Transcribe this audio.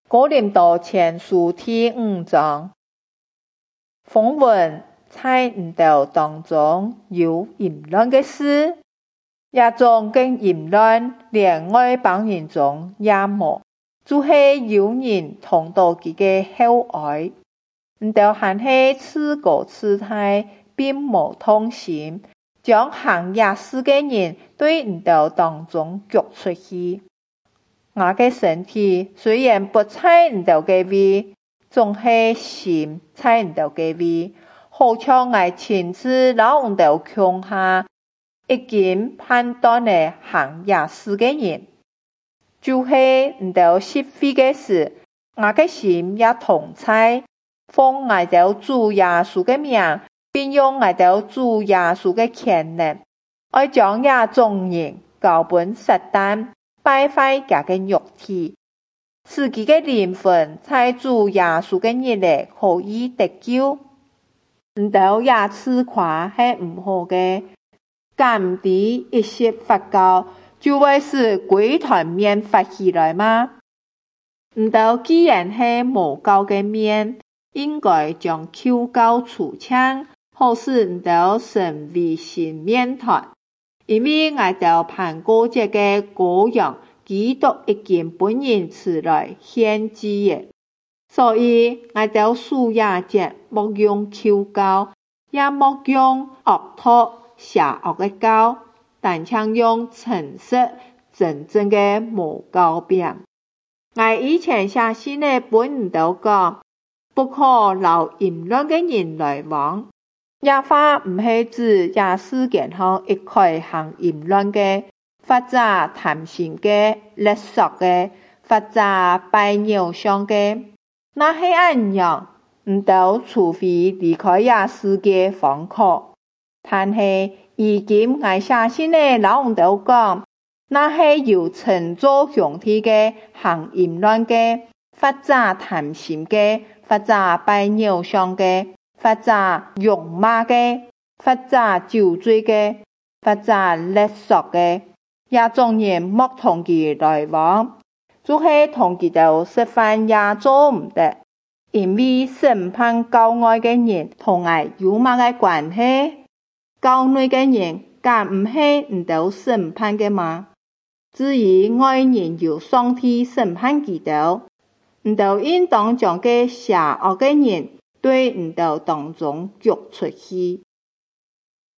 哥林多前書第5章，風聞在你哋當中有淫亂嘅事，也種嘅淫亂連外邦人中也無，就是有人同到佢嘅後愛，你哋還係自高自大，並無痛心，將行惡事嘅人對你哋當中逐出去。我嘅身體雖然不在你哋嘅位，總係心在你哋嘅位，好像我親自老你哋強下，已經判斷嘅行惡事嘅人，就是你哋失敗嘅事，我嘅心也同在，奉我哋主耶穌嘅名，並用我哋主耶穌嘅權能，愛將亞種人交本撒旦，敗壞佢嘅肉體，使佢嘅靈魂在主耶穌嘅日裏可以得救。你哋也自誇係唔好嘅，敢地一息發酵，就會使鬼團面發起來嗎？你哋既然係無酵嘅面，應該將舊酵除淨，好使你哋成為新面團。因為我哋盼過節嘅羔羊基督已經本人出來獻祭嘅，所以我哋贖亞節莫用舊酵，也莫用惡毒邪惡嘅酵，但請用誠實真正嘅無酵餅。我以前寫信嘅本你哋講，不可留淫亂嘅人來往。也話唔係指這世間上一概行淫亂嘅，或者貪心嘅、勒索嘅，或者拜偶像嘅，那係按樣，你哋除非離開這世界方可。但係如今我寫信嘅老你哋講，那係有稱作兄弟嘅行淫亂嘅，或者貪心嘅，或者拜偶像嘅，或者辱罵嘅，或者酒醉嘅，或者勒索嘅，也種人莫同佢來往，就是同佢哋食飯也做唔得，因為審判教外嘅人同我有乜嘅關係？教內嘅人敢唔係你哋審判嘅嗎？至於外人由上帝審判佢哋，你哋應當將個邪惡嘅人對你哋當中逐出去。